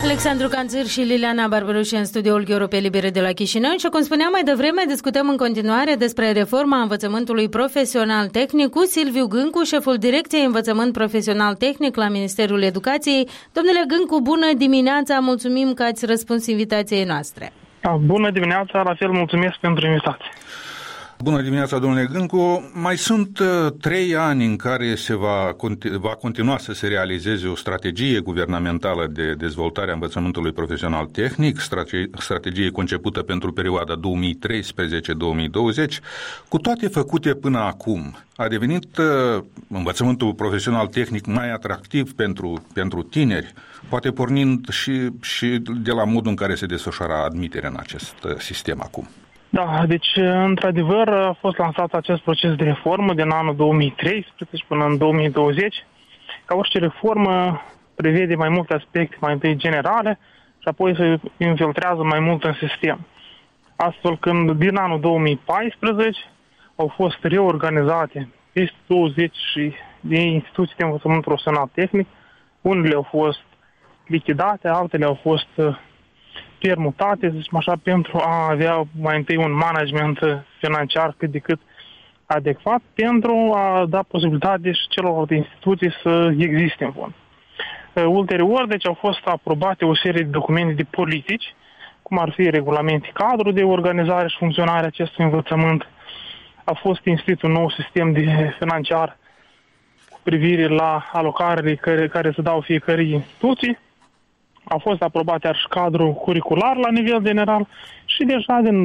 Alexandru Canțir și Liliana Barbaroși în studioul Europe Libere de la Chișinău și, cum spuneam mai devreme, discutăm în continuare despre reforma învățământului profesional tehnic cu Silviu Gâncu, șeful Direcției Învățământ Profesional Tehnic la Ministerul Educației. Domnule Gâncu, bună dimineața, mulțumim că ați răspuns invitației noastre. Bună dimineața, la fel mulțumesc pentru invitație. Bună dimineața, domnule Gâncu. Mai sunt 3 ani în care va continua să se realizeze o strategie guvernamentală de dezvoltare a învățământului profesional tehnic, strategie concepută pentru perioada 2013-2020, cu toate făcute până acum. A devenit învățământul profesional tehnic mai atractiv pentru tineri, poate pornind și de la modul în care se desfășoară admiterea în acest sistem acum. Da, deci, într-adevăr, a fost lansat acest proces de reformă din anul 2013 până în 2020. Ca orice reformă, prevede mai multe aspecte, mai întâi generale, și apoi se infiltrează mai mult în sistem. Astfel, când din anul 2014 au fost reorganizate peste 20 de instituții de învățământ profesional tehnic, unele au fost lichidate, altele au fost permutate, zicem așa, pentru a avea mai întâi un management financiar cât de cât adecvat, pentru a da posibilitate și celorlalte instituții să existe în fond. Ulterior, deci, au fost aprobate o serie de documente de politici, cum ar fi regulamente cadru de organizare și funcționare acestui învățământ. A fost instituit un nou sistem de financiar cu privire la alocările care se dau fiecare instituții. A fost aprobat iar și cadrul curricular la nivel general și deja din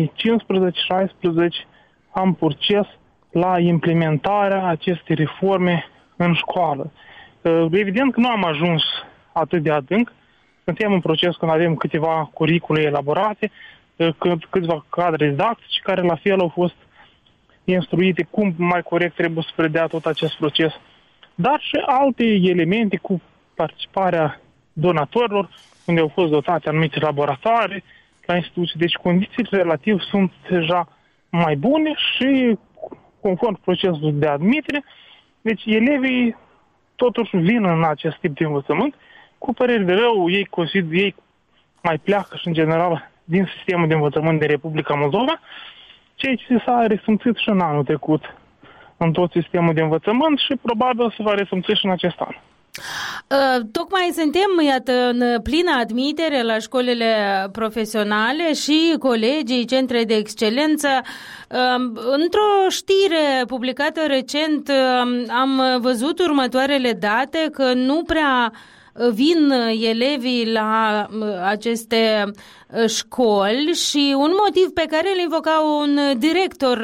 2015-16 am proces la implementarea acestei reforme în școală. Evident că nu am ajuns atât de adânc. Suntem în proces când avem câteva curricule elaborate, câțiva cadre didactice care la fel au fost instruite cum mai corect trebuie să predea tot acest proces, dar și alte elemente cu participarea donatorilor, unde au fost dotate anumite laboratoare la instituții. Deci condițiile relativ sunt deja mai bune și conform procesului de admitere. Deci elevii totuși vin în acest tip de învățământ. Cu păreri de rău, ei mai pleacă și în general din sistemul de învățământ de Republica Moldova, ceea ce s-a resimțit și în anul trecut în tot sistemul de învățământ și probabil se va resimți și în acest an. Tocmai suntem, iată, în plină admitere la școlile profesionale și colegii, centre de excelență. Într-o știre publicată recent am văzut următoarele date, că nu prea vin elevii la aceste școli și un motiv pe care îl invoca un director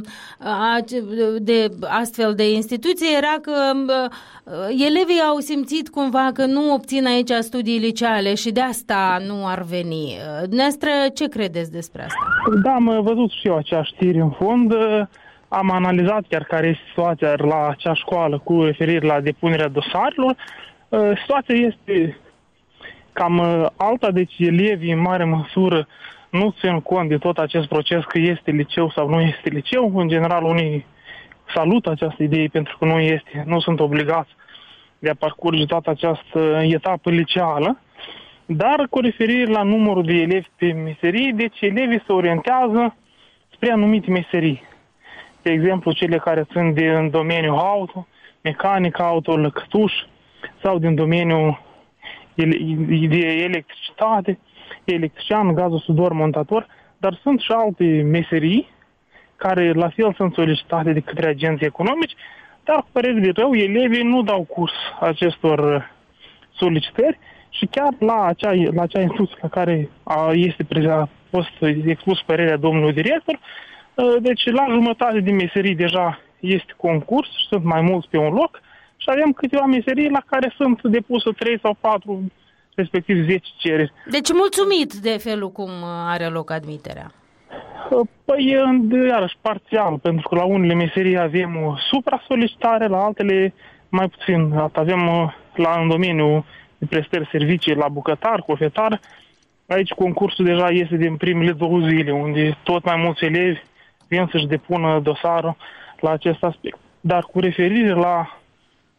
de astfel de instituție era că elevii au simțit cumva că nu obțin aici studii liceale și de asta nu ar veni. Dumneavoastră, ce credeți despre asta? Da, am văzut și eu acea știri în fond. Am analizat chiar care este situația la acea școală cu referire la depunerea dosarelor. Situația este cam alta, deci elevii în mare măsură nu țin cont de tot acest proces că este liceu sau nu este liceu. În general, unii salută această idee pentru că nu sunt obligați de a parcurge toată această etapă liceală, dar cu referire la numărul de elevi pe meserii, deci elevii se orientează spre anumite meserii. De exemplu, cele care sunt din domeniul auto, mecanică auto, lăcătuș, sau din domeniul de electricitate, electrician, gazosudor, montator, dar sunt și alte meserii care la fel sunt solicitate de către agenții economici, dar cu părere de rău, elevii nu dau curs acestor solicitări și chiar la acea instituție la care a fost expus părerea domnului director, deci la jumătate din meserii deja este concurs și sunt mai mulți pe un loc, și avem câteva meserii la care sunt depuse 3 sau 4, respectiv 10 cereri. Deci mulțumit de felul cum are loc admiterea. Păi, iarăși, parțial, pentru că la unele meserii avem o supra-solicitare, la altele mai puțin. Avem în domeniul de prestări servicii la bucătar, cofetar. Aici concursul deja este din primele 2 zile, unde tot mai mulți elevi vin să-și depună dosarul la acest aspect. Dar cu referire la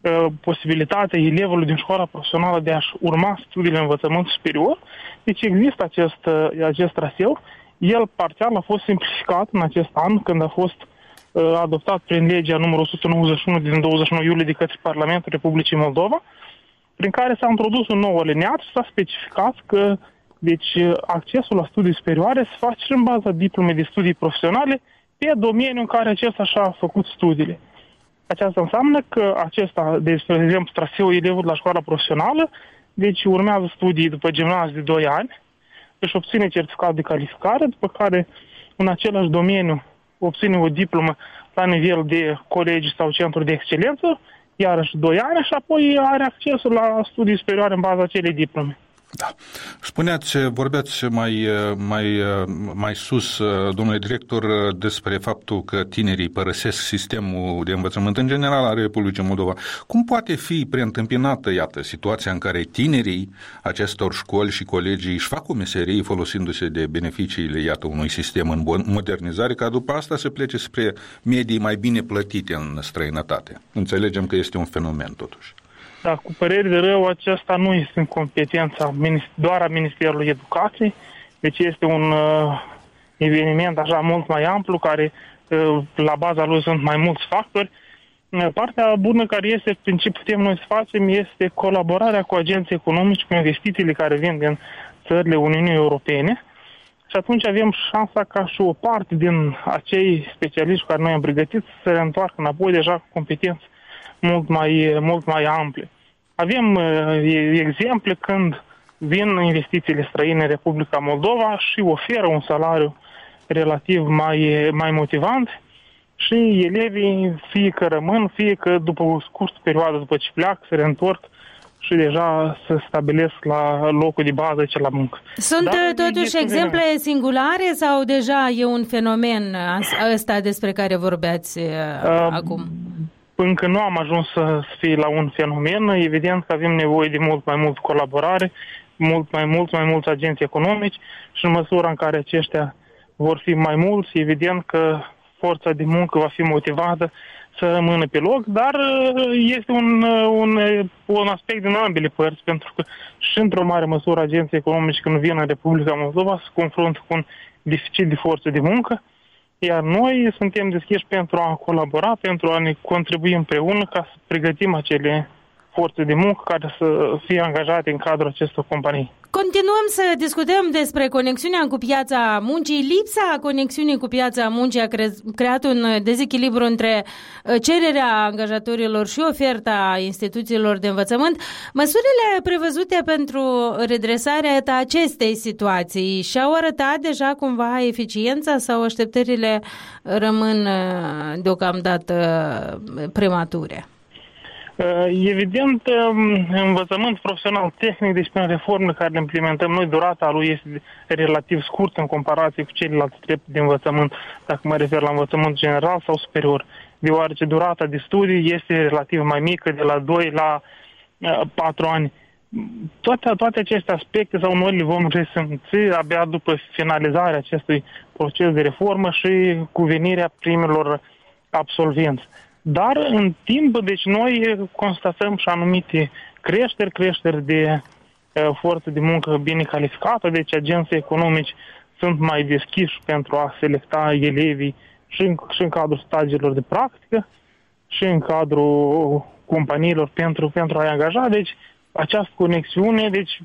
posibilitatea elevului din școala profesională de a-și urma studiile în învățământ superior. Deci există acest traseu. El parțial a fost simplificat în acest an, când a fost adoptat prin legea numărul 191 din 21 iulie de către Parlamentul Republicii Moldova, prin care s-a introdus un nou alineat și s-a specificat că deci, accesul la studii superioare se face în baza diplomei de studii profesionale pe domeniul în care acesta și-a făcut studiile. Aceasta înseamnă că acesta, deci, de exemplu, traseul elevului la școala profesională, deci urmează studii după gimnaziu de 2 ani, își obține certificat de calificare, după care în același domeniu obține o diplomă la nivel de colegi sau centru de excelență, iarăși 2 ani și apoi are accesul la studii superioare în baza acelei diplome. Da. Vorbeați mai sus, domnule director, despre faptul că tinerii părăsesc sistemul de învățământ în general al Republicii Moldova. Cum poate fi preîntâmpinată, iată, situația în care tinerii acestor școli și colegii își fac o meserie folosindu-se de beneficiile, iată, unui sistem în modernizare, ca după asta să plece spre medii mai bine plătite în străinătate? Înțelegem că este un fenomen, totuși. Da, cu păreri de rău, acesta nu este în competența doar a Ministerului Educației, deci este un eveniment așa mult mai amplu, care la baza lui sunt mai mulți factori. Partea bună care este, prin ce putem noi să facem, este colaborarea cu agenții economici, cu investițiile care vin din țările Uniunii Europene și atunci avem șansa ca și o parte din acei specialiști care noi am pregătit să se reîntoarcă înapoi deja cu competențe mult mai ample. Avem exemple când vin investițiile străine în Republica Moldova și oferă un salariu relativ mai motivant și elevii fie că rămân, fie că după o scurtă perioadă după ce pleacă se reîntorc și deja se stabilesc la locul de bază ce la muncă. Sunt totuși exemple singulare sau deja e un fenomen ăsta despre care vorbeați acum? Încă nu am ajuns să fie la un fenomen. Evident că avem nevoie de mult mai mult colaborare, mult mai mulți agenți economici și în măsura în care aceștia vor fi mai mulți, evident că forța de muncă va fi motivată să rămână pe loc, dar este un aspect din ambele părți, pentru că și într-o mare măsură agenții economici când vin în Republica Moldova se confruntă cu un deficit de forță de muncă, iar noi suntem deschiși pentru a colabora, pentru a ne contribui împreună ca să pregătim acele forțe de muncă care să fie angajate în cadrul acestor companii. Continuăm să discutăm despre conexiunea cu piața muncii. Lipsa conexiunii cu piața muncii a creat un dezechilibru între cererea angajatorilor și oferta instituțiilor de învățământ. Măsurile prevăzute pentru redresarea acestei situații și-au arătat deja cumva eficiența sau așteptările rămân deocamdată premature? Evident, învățământ profesional tehnic, deci prin reformele care le implementăm noi, durata lui este relativ scurtă în comparație cu celelalte trepte de învățământ, dacă mă refer la învățământ general sau superior, deoarece durata de studii este relativ mai mică, de la 2 la 4 ani. Toate aceste aspecte sau noi le vom resimți abia după finalizarea acestui proces de reformă și cu venirea primelor absolvenți. Dar în timp, deci noi constatăm și anumite creșteri de forță de muncă bine calificată, deci agenții economici sunt mai deschiși pentru a selecta elevii și în cadrul stagiilor de practică și în cadrul companiilor pentru a-i angaja. Deci această conexiune, deci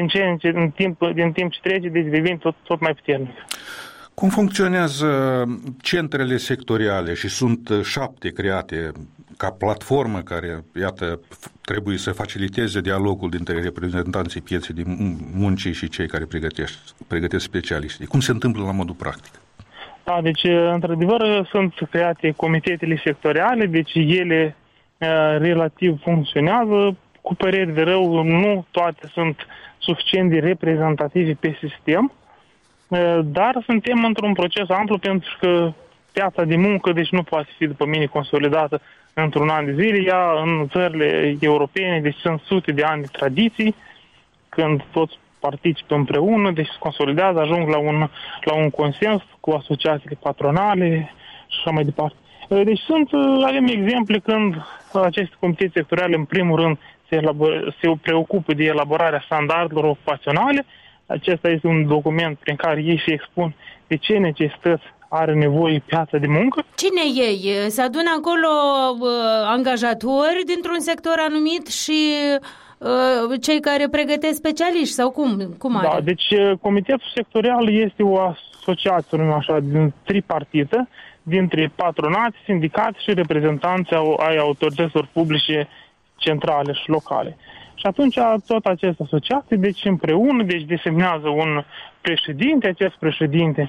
din timp ce trece, deci devine tot mai puternică. Cum funcționează centrele sectoriale și sunt 7 create ca platformă care, iată, trebuie să faciliteze dialogul dintre reprezentanții pieței de muncii și cei care pregătesc specialiștii? Cum se întâmplă la modul practic? Da, deci, într-adevăr, sunt create comitetele sectoriale, deci ele relativ funcționează. Cu păreri de rău, nu toate sunt suficient de reprezentative pe sistem, dar suntem într-un proces amplu pentru că piața de muncă deci nu poate fi după mine consolidată într-un an de zile. Ea în țările europene deci sunt sute de ani de tradiții când toți participă împreună, deci se consolidează, ajung la un consens cu asociațiile patronale și așa mai departe. Deci avem exemple când aceste comitete sectoriale, în primul rând, se preocupă de elaborarea standardelor ocupaționale. Acesta este un document prin care ei se expun de ce necesități are nevoie piața de muncă. Cine ei? Se adună acolo angajatori dintr-un sector anumit și cei care pregătesc specialiști sau cum are? Da, deci comitetul sectorial este o asociație, numim așa, tripartită, dintre patronate, sindicate și reprezentanți ai autorităților publice centrale și locale. Și atunci tot aceste asociații, deci împreună, desemnează un președinte, acest președinte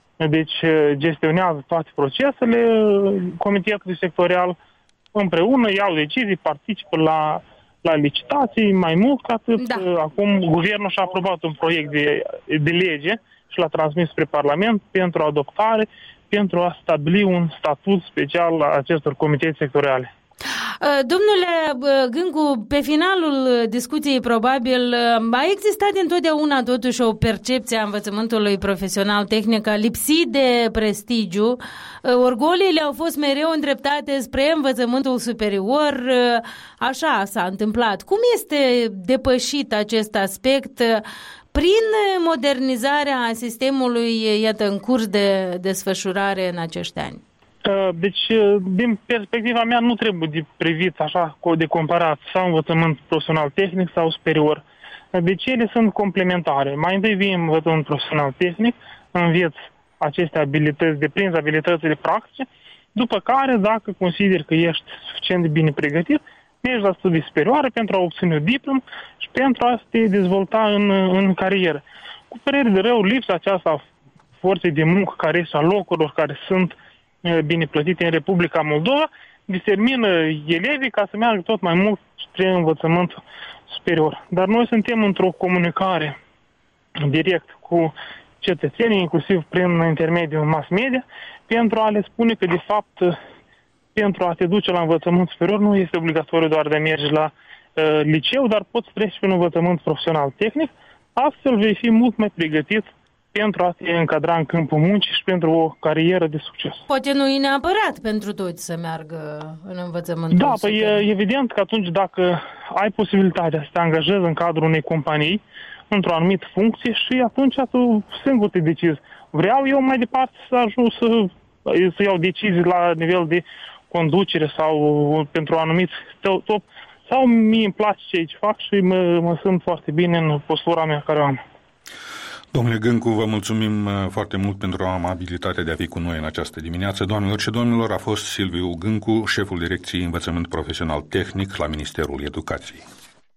gestionează toate procesele comitetului sectorial, împreună iau decizii, participă la licitații, mai mult ca atât. Da. Acum guvernul și-a aprobat un proiect de lege și l-a transmis spre Parlament pentru adoptare, pentru a stabili un statut special la acestor comitete sectoriale. Domnule Gâncu, pe finalul discuției probabil a existat întotdeauna totuși o percepție a învățământului profesional tehnic lipsit de prestigiu. Orgoliile au fost mereu îndreptate spre învățământul superior. Așa s-a întâmplat. Cum este depășit acest aspect prin modernizarea sistemului, iată, în curs de desfășurare în acești ani? Deci, din perspectiva mea, nu trebuie de privit așa, de comparat sau învățământ profesional tehnic sau superior. Deci ele sunt complementare. Mai întâi vii învățământ profesional tehnic, înveți aceste abilități, deprinzi abilitățile practice, după care, dacă consideri că ești suficient de bine pregătit, mergi la studii superioare pentru a obține o diplomă și pentru a te dezvolta în carieră. Cu părere de rău, lipsa aceasta a forței de muncă care este a locurilor care sunt bine plătite în Republica Moldova, determină elevii ca să meargă tot mai mult spre învățământ superior. Dar noi suntem într-o comunicare direct cu cetățenii, inclusiv prin intermediul mass media, pentru a le spune că, de fapt, pentru a te duce la învățământ superior nu este obligatoriu doar de a merge la liceu, dar poți trece pe un învățământ profesional tehnic, astfel vei fi mult mai pregătit pentru a te încadra în câmpul muncii și pentru o carieră de succes. Poate nu e neapărat pentru toți să meargă în învățământul superior. Da, e evident că atunci dacă ai posibilitatea să te angajezi în cadrul unei companii, într-o anumită funcție și atunci tu singur te decizi. Vreau eu mai departe să ajung să iau decizii la nivel de conducere sau pentru un anumit top, sau mie îmi place ce fac și mă simt foarte bine în postura mea care o am. Domnule Gâncu, vă mulțumim foarte mult pentru amabilitatea de a fi cu noi în această dimineață. Doamnelor și domnilor, a fost Silviu Gâncu, șeful Direcției Învățământ Profesional Tehnic la Ministerul Educației.